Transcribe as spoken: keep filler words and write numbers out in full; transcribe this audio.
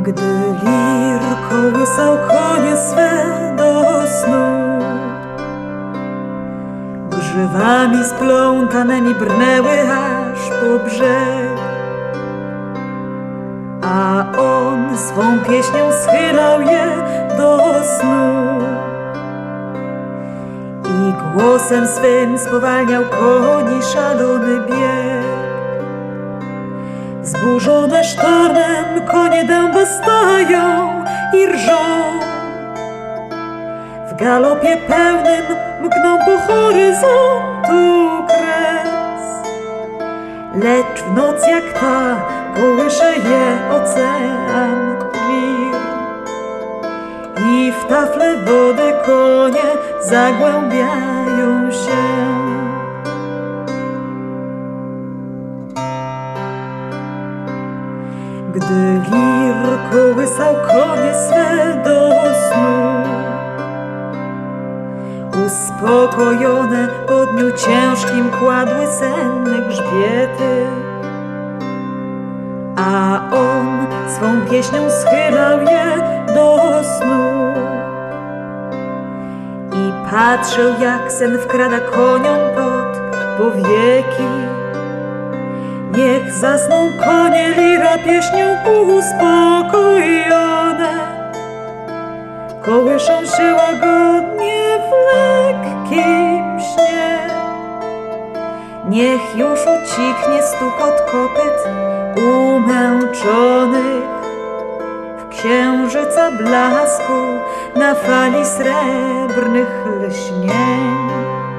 Gdy lir kołysał konie swe do snu, grzywami splątanymi brnęły aż po brzeg, a on swą pieśnią schylał je do snu i głosem swym spowalniał koni szalony bieg. Zburzone sztormem konie dęba stają i rżą, w galopie pełnym mkną po horyzontu kres, lecz w noc jak ta kołysze je ocean lir i w tafle wody konie zagłębiają się. Gdy lir kołysał konie swe do snu, uspokojone po dniu ciężkim kładły senne grzbiety, a on swą pieśnią schylał je do snu i patrzył, jak sen wkrada koniom pod powieki. Niech zasną konie lira pieśnią uspokojone, kołyszą się łagodnie w lekkim śnie. Niech już ucichnie stukot kopyt umęczonych w księżyca blasku na fali srebrnych lśnień.